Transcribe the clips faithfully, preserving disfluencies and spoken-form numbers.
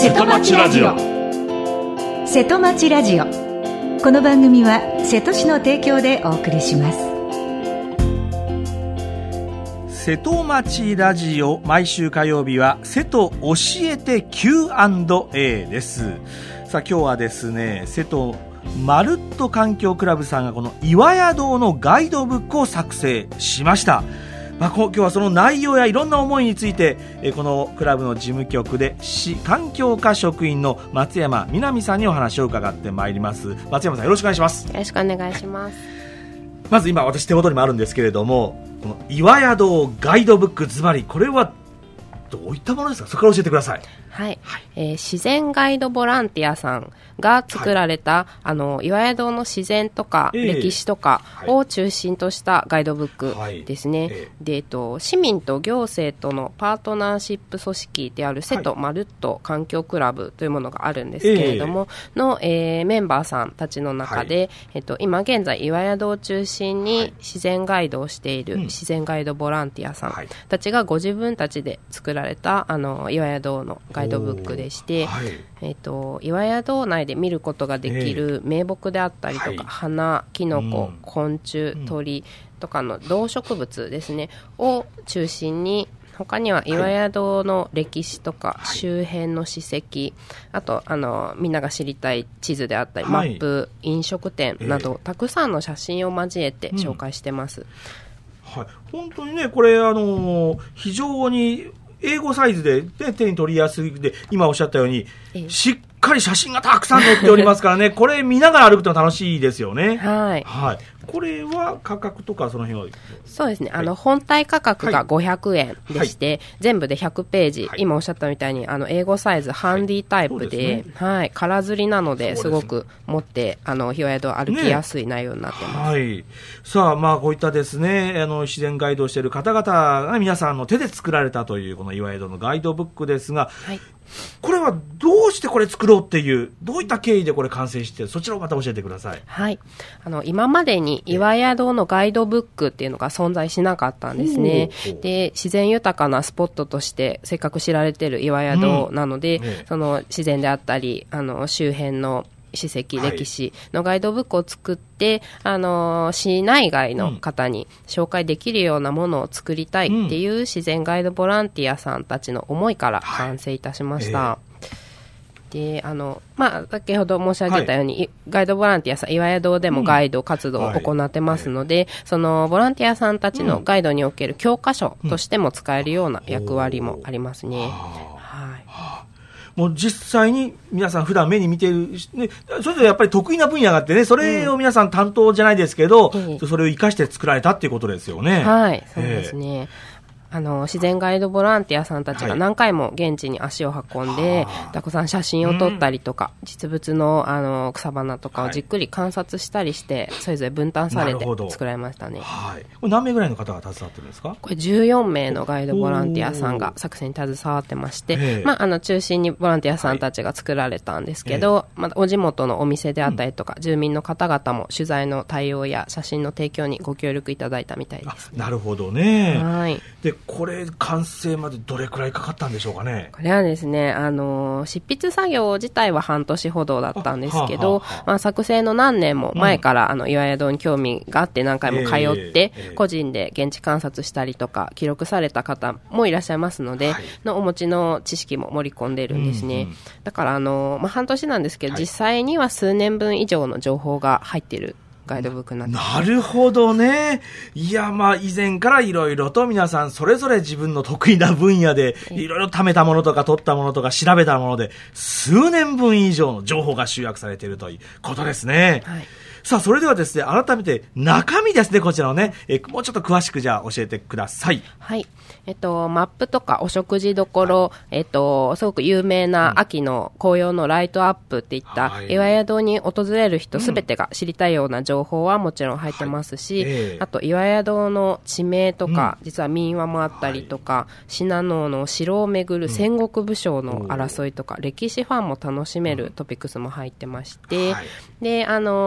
瀬戸町ラジオ。瀬戸町ラジオ。この番組は瀬戸市の提供でお送りします。 瀬戸町ラジオ、毎週火曜日は瀬戸教えて キューアンドエー です。さあ今日はですね、瀬戸まるっと環境クラブさんがこの岩屋堂のガイドブックを作成しました。まあ、今日はその内容やいろんな思いについて、えこのクラブの事務局で市環境課職員の松山みなみさんにお話を伺ってまいります。松山さん、よろしくお願いします。 よろしくお願いします。 まず今私手元にもあるんですけれども、この岩屋堂ガイドブック、ズバリこれはどういったものですか？そこから教えてください。 はい、はい、えー、自然ガイドボランティアさんが作られた、はい、あの岩屋堂の自然とか、えー、歴史とかを中心としたガイドブックですね、はい、えーでえっと、市民と行政とのパートナーシップ組織である瀬戸まるっと環境クラブというものがあるんですけれども、えーの、えー、メンバーさんたちの中で、はい、えっと、今現在岩屋堂を中心に自然ガイドをしている自然ガイドボランティアさんたちがご自分たちで作られたあの岩屋堂のガイドブックでして、はい、えー、と岩屋堂内で見ることができる名木であったりとか、えー、花、キノコ、うん、昆虫、鳥とかの動植物ですねを中心に、他には岩屋堂の歴史とか周辺の史跡、はい、あとあのみんなが知りたい地図であったり、はい、マップ、飲食店など、えー、たくさんの写真を交えて紹介してます、 うん、はい、本当にね、これあのー、非常に英語サイズで、ね、手に取りやすいで、今おっしゃったように、えー、しっかり写真がたくさん載っておりますからねこれ見ながら歩くと楽しいですよね。はい、はい、これは価格とかその辺は？ そうですね、はい、あの本体価格がごひゃくえんでして、はい、全部でひゃくページ、はい、今おっしゃったみたいにあの英語サイズ、ハンディタイプで、はい、ね、はい、空刷りなのですごく持ってあの岩屋堂歩きやすい内容になってます、ね、はい、 さあ、まあ、こういったですね、あの自然ガイドをしている方々が皆さんの手で作られたというこの岩屋堂のガイドブックですが、はい、これはどうしてこれ作ろうっていう、どういった経緯でこれ完成して、そちらをまた教えてください。 はい、あの今までに岩屋堂のガイドブックっていうのが存在しなかったんですね。で、自然豊かなスポットとしてせっかく知られている岩屋堂なので、うん、ね、その自然であったりあの周辺の史跡、歴史のガイドブックを作って、あの市内外の方に紹介できるようなものを作りたいっていう自然ガイドボランティアさんたちの思いから完成いたしました、はい、えー、であのまあ、先ほど申し上げたように、はい、ガイドボランティアさん、岩屋堂でもガイド活動を行ってますので、うん、はい、そのボランティアさんたちのガイドにおける教科書としても使えるような役割もありますね、うん、はい、 もう実際に皆さん普段目に見ている、ね、それぞれやっぱり得意な分野があってね、それを皆さん担当じゃないですけど、うん、それを生かして作られたっていうことですよね。 はい、そうですね。あの自然ガイドボランティアさんたちが何回も現地に足を運んで、はい、たくさん写真を撮ったりとか、うん、実物 の, あの草花とかをじっくり観察したりして、はい、それぞれ分担されて作られましたね。 はい、これ何名ぐらいの方が携わってるんですか？ これじゅうよんめいのガイドボランティアさんが作成に携わってまして、まあ、あの中心にボランティアさんたちが作られたんですけど、はい、またお地元のお店であったりとか、うん、住民の方々も取材の対応や写真の提供にご協力いただいたみたいです、ね。 なるほどね。 はい、 でこれ完成までどれくらいかかったんでしょうかね？ これはですね、あの執筆作業自体は半年ほどだったんですけど、はあはあ、まあ、作成の何年も前から、うん、あの岩屋堂に興味があって何回も通って、えーえー、個人で現地観察したりとか記録された方もいらっしゃいますので、はい、のお持ちの知識も盛り込んでいるんですね、うんうん、だからあの、まあ、半年なんですけど、はい、実際には数年分以上の情報が入っているガイドブックになってます。 なるほどね。いや、まあ以前からいろいろと皆さんそれぞれ自分の得意な分野でいろいろ貯めたものとか取ったものとか調べたもので数年分以上の情報が集約されているということですね、はい、さあそれではですね、改めて中身ですね、こちらのね、えもうちょっと詳しくじゃあ教えてください。 はい、えっと、マップとかお食事どころ、はい、えっと、すごく有名な秋の紅葉のライトアップっていった、はい、岩屋堂に訪れる人すべてが知りたいような情報はもちろん入ってますし、はい、えー、あと岩屋堂の地名とか、うん、実は民話もあったりとか、はい、信濃の城をめぐる戦国武将の争いとか、うん、歴史ファンも楽しめるトピックスも入ってまして、はい、であの、まあ、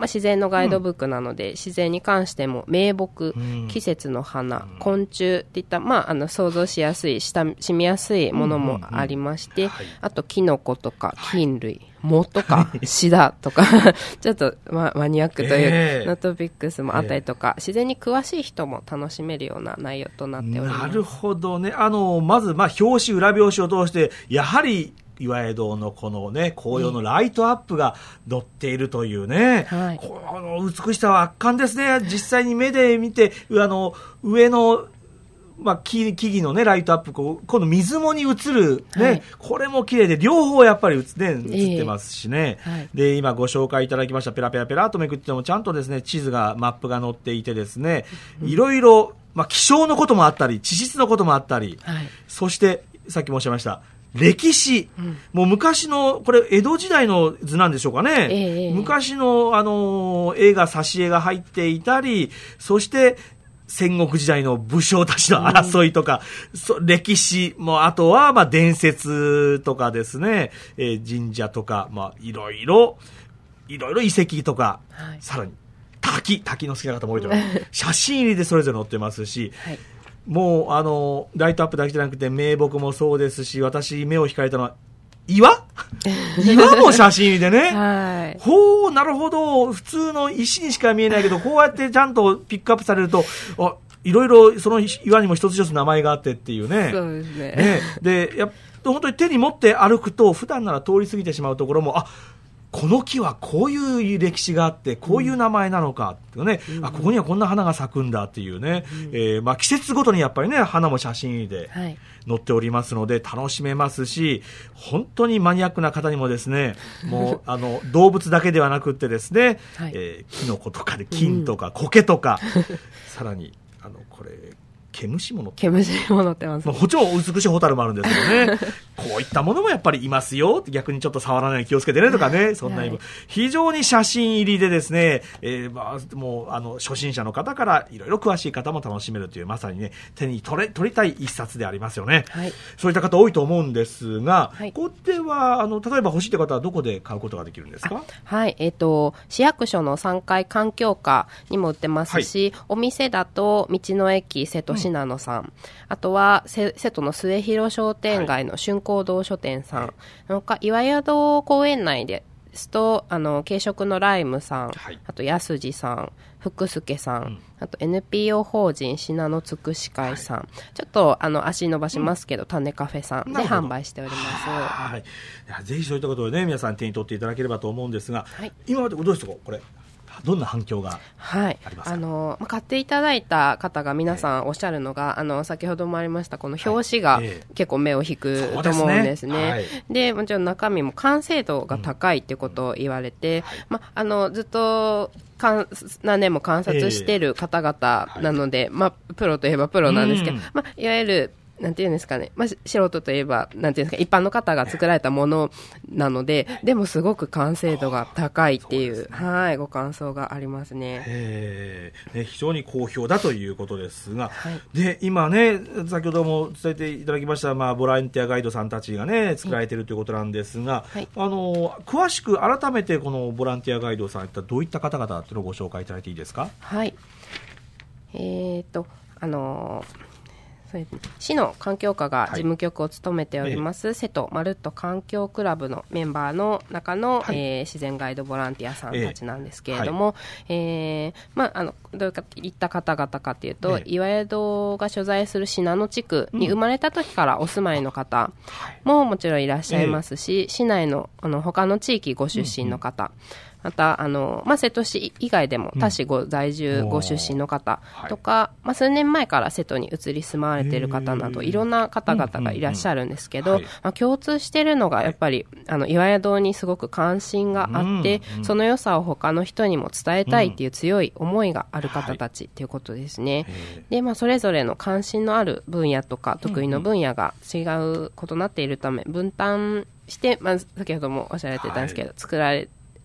自然のガイドブックなので、うん、自然に関しても名木、うん、季節の花、うん、昆虫っていった、まあ、あの想像しやすい親しみやすいものもありまして、うんうんうん、はい、あとキノコとか菌類、はい、藻とかシダとかちょっと、ま、マニアックというのトピックスもあったりとか、えー、自然に詳しい人も楽しめるような内容となっております。 なるほどね。あのまず、まあ、表紙裏表紙を通してやはり岩江戸のこのね紅葉のライトアップが載っているというね、はい、この美しさは圧巻ですね。実際に目で見てあの上のまあ、木, 木々の、ね、ライトアップ、こう今度水面に映る、ね、はい、これも綺麗で両方やっぱり 映,、ね、映ってますしね、えーはい、で今ご紹介いただきましたペラペラペラとめくってもちゃんとですね地図がマップが載っていてですね、いろいろ、まあ、気象のこともあったり地質のこともあったり、はい、そしてさっき申し上げました歴史、うん、もう昔のこれ江戸時代の図なんでしょうかね、えー、昔の、あのー、絵が挿絵が入っていたり、そして戦国時代の武将たちの争いとか、うん、歴史も、あとはまあ伝説とかですね、えー、神社とか、まあ、いろいろいろいろ遺跡とか、はい、さらに滝滝の好きな方も多いと思います写真入りでそれぞれ載ってますし、はい、もうあのライトアップだけじゃなくて名木もそうですし、私目を引かれたのは岩岩も写真入りでね、はい、ほうなるほど、普通の石にしか見えないけどこうやってちゃんとピックアップされると、あ、いろいろその岩にも一つ一つ名前があってっていうね。 そうですね。 ねでやっ本当に手に持って歩くと普段なら通り過ぎてしまうところも、あ、この木はこういう歴史があってこういう名前なのかっていうね、うん、あ、ここにはこんな花が咲くんだっていうね、うん、えーまあ、季節ごとにやっぱりね花も写真で載っておりますので楽しめますし、本当にマニアックな方にもですねもうあの動物だけではなくってですね、はい、えー、キノコとかで菌とか苔とか、うん、さらにあのこれ毛虫もの毛虫ものってます、ね、 もちろん美しいホタルもあるんですけどねこういったものもやっぱりいますよ、逆にちょっと触らないように気をつけてねとかね、そんな、はい、非常に写真入りでですね、えーまあ、もうあの初心者の方からいろいろ詳しい方も楽しめるという、まさにね手に取れ取りたい一冊でありますよね、はい、そういった方多いと思うんですが、はい、ここではあの例えば欲しいという方はどこで買うことができるんですか？ はい、えーと、市役所のさんかい環境課にも売ってますし、はい、お店だと道の駅瀬戸信濃さん、うん、あとは瀬戸の末広商店街の春光堂書店さん、はい、なんか岩宿公園内ですとあの軽食のライムさん、はい、あと安次さん、福助さん、うん、あと エヌピーオー 法人信濃つくし会さん、はい、ちょっとあの足伸ばしますけど、うん、種カフェさんで販売しております。 はい、いやぜひそういったことをね皆さん手に取っていただければと思うんですが、はい、今までどうですかこれ、どんな反響がありますか？はい、あの買っていただいた方が皆さんおっしゃるのが、えー、あの先ほどもありましたこの表紙が結構目を引くと思うんですね。はい、でもちろん中身も完成度が高いってことを言われて、うん、はい、ま、あのずっとかん何年も観察している方々なので、えーはい、ま、プロといえばプロなんですけど、うん、ま、いわゆるなんていうんですかね、まあ、素人といえばなんていうんですか、一般の方が作られたものなので、でもすごく完成度が高いっていう、ね、はい、ご感想がありますね。 へー、ね、非常に好評だということですが、はい、で今ね先ほども伝えていただきました、まあ、ボランティアガイドさんたちがね作られているということなんですが、はい、あの詳しく改めてこのボランティアガイドさんどういった方々というのをご紹介いただいていいですか？ はい、えーとあのー市の環境課が事務局を務めております、はい、瀬戸まるっと環境クラブのメンバーの中の、はい、えー、自然ガイドボランティアさんたちなんですけれども、えーはい、えーまあ、あのどういった方々かというと、えー、岩宿が所在する信濃地区に生まれた時からお住まいの方ももちろんいらっしゃいますし、えー、市内 の, あの他の地域ご出身の方、うんうん、またあの、まあ、瀬戸市以外でも他市ご在住ご出身の方とか、うん、はい、まあ、数年前から瀬戸に移り住まわれている方などいろんな方々がいらっしゃるんですけど、うんうんうん、まあ、共通しているのがやっぱり、はい、あの岩宿にすごく関心があって、うんうん、その良さを他の人にも伝えたいっていう強い思いがある方たちっていうことですね、はい、で、まあ、それぞれの関心のある分野とか得意の分野が違う異なっているため分担して、まあ、先ほどもおっしゃられてたんですけど、はい、作られ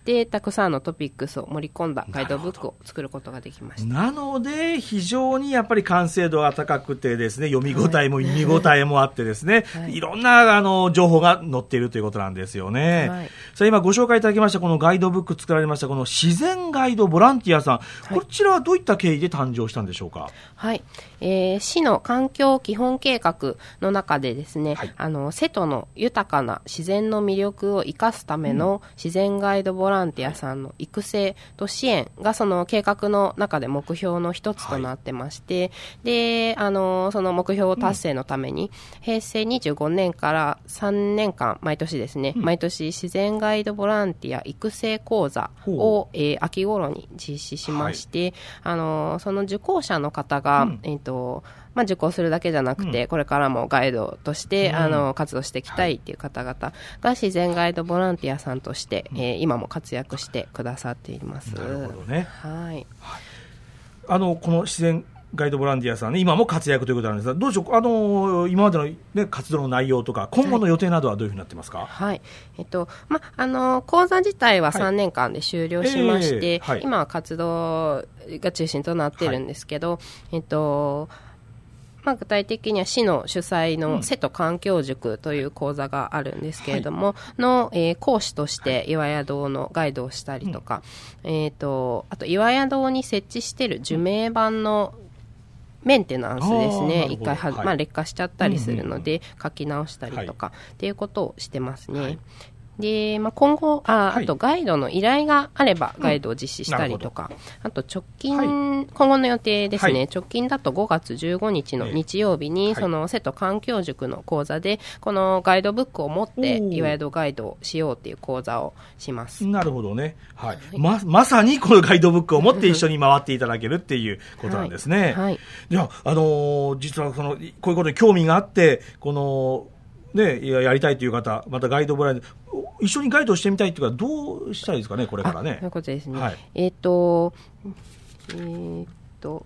でたくさんのトピックスを盛り込んだガイドブックを作ることができました。 なので非常にやっぱり完成度が高くてですね、読み応えも意味応えもあってですね、はい、いろんなあの情報が載っているということなんですよね。はい、さあ今ご紹介いただきましたこのガイドブック作られましたこの自然ガイドボランティアさん、はい、こちらはどういった経緯で誕生したんでしょうか。 はい、えー、市の環境基本計画の中でですね、はい、あの瀬戸の豊かな自然の魅力を生かすための自然ガイドボランティアさんの育成と支援がその計画の中で目標の一つとなってまして、はい、であのその目標達成のために、うん、平成にじゅうごねんからさんねんかん毎年ですね、うん、毎年自然ガイドボランティア育成講座を、えー、秋頃に実施しまして、はい、あのその受講者の方が、うんえーとまあ、受講するだけじゃなくて、うん、これからもガイドとして、うん、あの活動していきたいっていう方々が自然ガイドボランティアさんとして、うんえー、今も活躍してくださっています。 なるほどね。 はい、 あのこの自然ガイドボランティアさん、ね、今も活躍ということなんですが、どうでしょう、あの今までの、ね、活動の内容とか今後の予定などはどういうふうになってますか。 はい、はいえっとま、あの講座自体はさんねんかんで終了しまして、はいえーはい、今は活動が中心となっているんですけど、はいえっとまあ、具体的には市の主催の瀬戸環境塾という講座があるんですけれども、はい、の、えー、講師として岩屋堂のガイドをしたりとか、うんえー、とあと岩屋堂に設置している樹名板のメンテナンスですね、一回は、はいまあ、劣化しちゃったりするので、うんうんうん、書き直したりとか、はい、っていうことをしてますね。はいでまあ、今後 あ, あとガイドの依頼があればガイドを実施したりとか、うん、あと直近、はい、今後の予定ですね、はい、直近だとごがつじゅうごにちの日曜日に、えー、その瀬戸環境塾の講座でこのガイドブックを持って岩宿ガイドをしようという講座をします。 なるほどね、はいはい、ま, まさにこのガイドブックを持って一緒に回っていただけるっていうことなんですね。はいはい、ではあのー、実はそのこういうことに興味があってこのね、やりたいという方、またガイドボランティア一緒にガイドをしてみたいというか、どうしたらいいですかね、これからね。 そういうことですね。はい、えっ、ー、と、えっ、ー、と、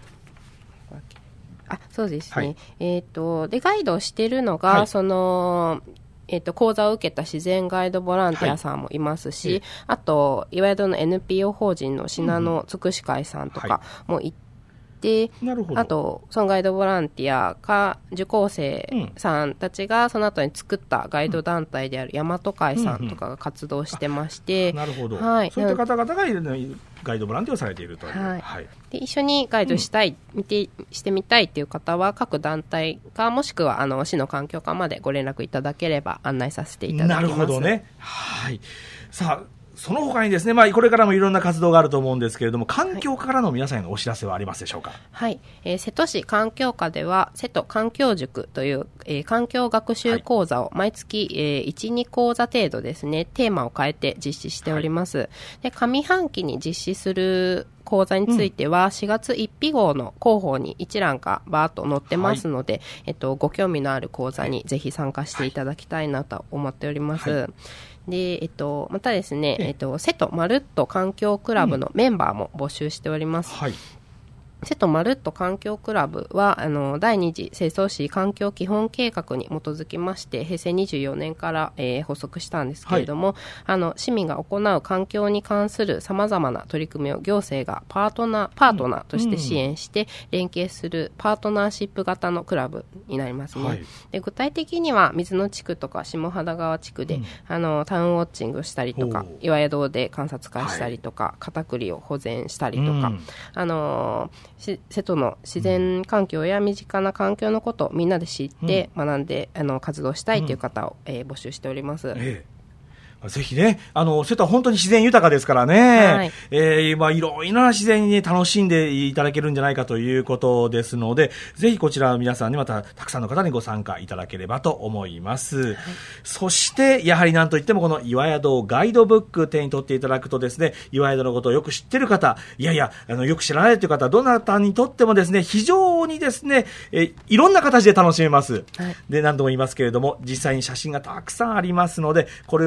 あ、そうですね。はい、えっ、ー、と、で、ガイドをしているのが、はい、その、えー、と講座を受けた自然ガイドボランティアさんもいますし、はい、あと、岩宿の エヌピーオー 法人の信濃つくし会さんとかもいて、はいであとそのガイドボランティアか受講生さんたちがその後に作ったガイド団体である大和会さんとかが活動してまして、 うんうん、なるほど、はい、そういった方々がガイドボランティアをされているという、はいはい、 で一緒にガイドしたい、うん、見てしてみたいという方は各団体かもしくはあの市の環境課までご連絡いただければ案内させていただきます。 なるほどね、はい、さあその他にですね、まあ、これからもいろんな活動があると思うんですけれども、環境課からの皆さんへのお知らせはありますでしょうか。 はい、えー、瀬戸市環境課では瀬戸環境塾という、えー、環境学習講座を毎月、はいえー、いち、に講座程度ですね、テーマを変えて実施しております。はい、で上半期に実施する講座については、うん、しがつついたち号の広報に一覧がバーッと載ってますので、はいえっと、ご興味のある講座にぜひ参加していただきたいなと思っております。はいでえっと、またですね、えっと、瀬戸まるっと環境クラブのメンバーも募集しております。うんはい瀬戸まるっと環境クラブはあのだいに次清掃市環境基本計画に基づきまして平成にじゅうよねんから、えー、発足したんですけれども、はい、あの市民が行う環境に関するさまざまな取り組みを行政がパートナーパートナーとして支援して連携するパートナーシップ型のクラブになりますね。はい、で具体的には水野地区とか下秦川地区で、うん、あのタウンウォッチングしたりとか岩屋堂で観察会したりとか、はい、片栗を保全したりとか、うん、あの瀬戸の自然環境や身近な環境のことをみんなで知って学んで、うん、あの活動したいという方を、えー、募集しております。ええぜひね、あの、瀬戸は本当に自然豊かですからね、はい、えー、まあ、いろいろな自然に、ね、楽しんでいただけるんじゃないかということですので、ぜひこちら皆さんにまたたくさんの方にご参加いただければと思います。はい、そして、やはりなんといってもこの岩宿ガイドブック手に取っていただくとですね、岩宿のことをよく知っている方、いやいや、あの、よく知らないという方、どなたにとってもですね、非常にですね、えいろんな形で楽しめます。はい、で、何度も言いますけれども、実際に写真がたくさんありますので、これを持って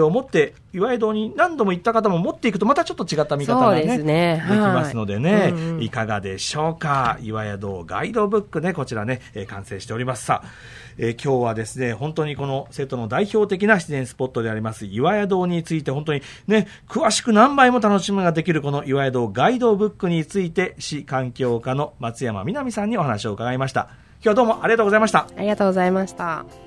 て岩江堂に何度も行った方も持っていくとまたちょっと違った見方が ね, そうですね、 できますのでね、はい、 うんうん、 いかがでしょうか。岩江堂ガイドブックね、こちらね、えー、完成しております。さあ、えー、今日はですね本当にこの瀬戸の代表的な自然スポットであります岩江堂について本当にね詳しく何倍も楽しむができるこの岩江堂ガイドブックについて市環境課の松山みなみさんにお話を伺いました。今日はどうもありがとうございました。 ありがとうございました。